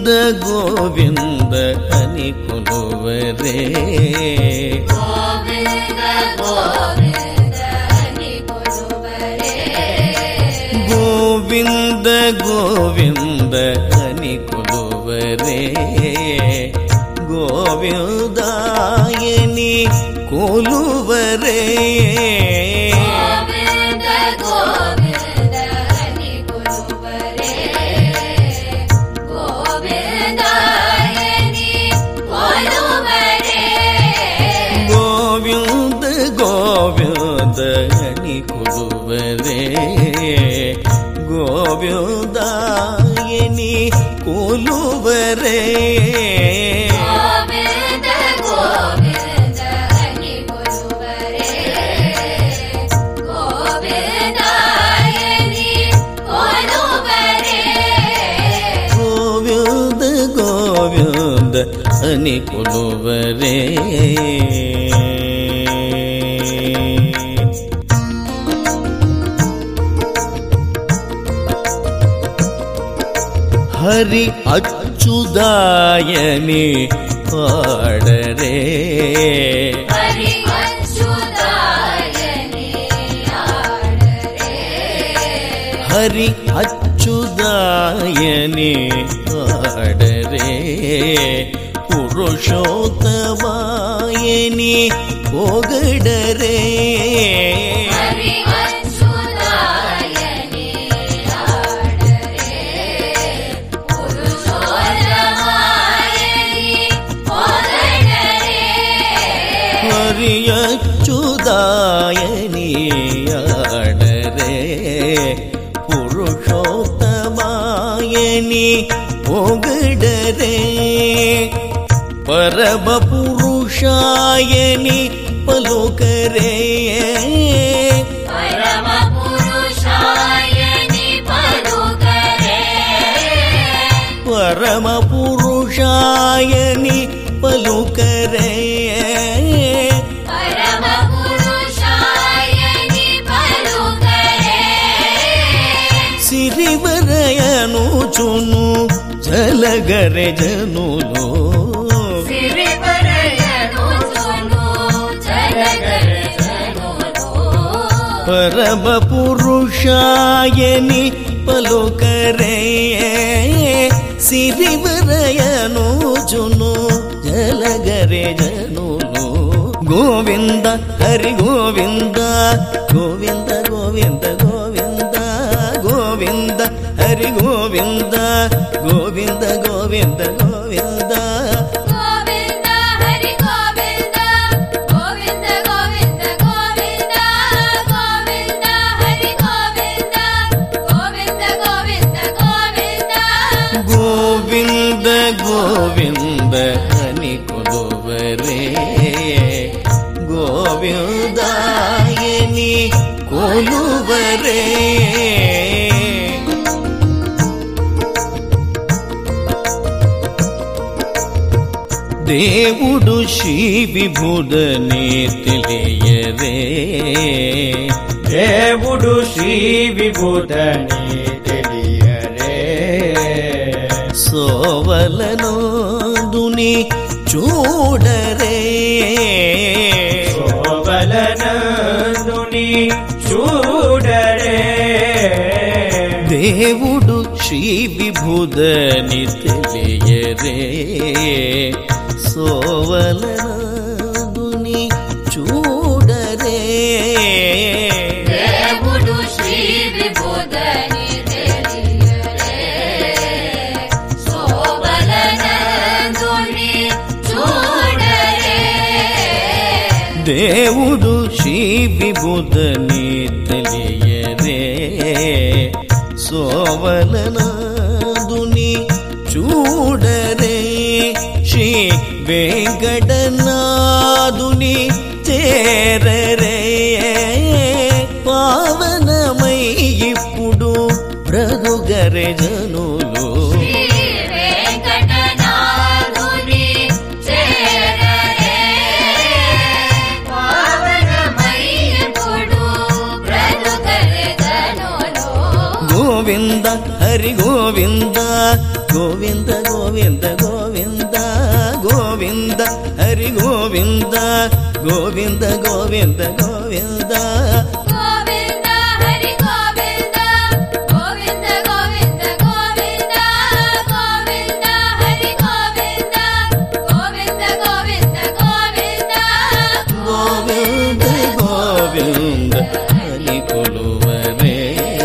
గోవింద అని కొలువరే గోవింద గోవింద అని కొలువరే గోవింద గోవింద అని కొలువరే గోవిందాయని కొలువరే గోవింద గోవింద అని కొలువరే గోవిందాయని కొలువరే గోవింద గోవింద అని కొలువరే గోవిందాయని కొలువరే గోవింద గోవింద అని కొలువరే గోవిందాయని కొలువరే గోవింద గోవింద అని కొలువరే హరి అచ్యుదాయని పాడరే హరి అచ్యుతాయని ఆడరే హరి అచ్యుదాయని పాడరే పురుషోత్తమాయని పొగడరే హరి అచ్యుతాయని ఆడరే పురుషోత్తమాయని పొగడరే హరి అచ్యుదాయని ఆడరే పురుషోత్తమాయని పొగడరే పరమ పురుషాయని పలుకరే పరమ పురుషాయని పలుకరే పరమ పురుషాయని పలుకరే పరమ పురుషాయని పలుకరే సిరివరయను చును జలగరె జనులు సిరివరయను చును జలగరె జనులు పరమ పురుషాయని పలుకరే సిరివరయను చును జలగరె జనులు గోవింద హరి గోవింద గోవింద గోవింద గోవింద గోవింద హరి గోవింద గోవింద గోవింద గోవింద గోవింద హరి గోవింద గోవింద గోవింద గోవింద గోవింద హరి గోవింద గోవింద గోవింద గోవింద గోవింద గోవింద అని కొలువరే గోవిందాయని కొలువరే దేవుడు శ్రీ విభుడని తెలియరే దేవుడు శ్రీ విభుడని తెలియరే సోవలనందుని చూడరే సోవలనందుని చూడరే దేవుడు శ్రీ విభుడని తెలియరే సోవలనందుని చూడరే దేవుడు శ్రీ విభుడని తెలియరే శోభలనందుని చూడరే దేవుడు శ్రీ విభుడని తెలియరే సోవలనందుని చూడరే శ్రీ వెంకటనాథుని చేరరే పావనమై ఇప్పుడు బ్రతుగరె జనులు శ్రీ వెంకటనాథుని చేరరే పావనమై ఇప్పుడు బ్రతుకరే జనులు గోవింద హరి గోవింద గోవింద గోవింద గోవింద గోవింద గోవింద హరి గోవింద గోవింద గోవింద గోవింద గోవింద హరి గోవింద గోవింద గోవింద గోవింద గోవింద హరి గోవింద గోవింద గోవింద గోవింద గోవింద గోవింద హరి కొలువరే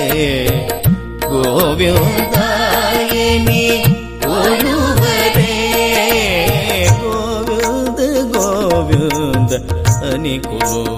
గోవిందాయని కొలువరే గోవింద గోవింద అని కొలువరే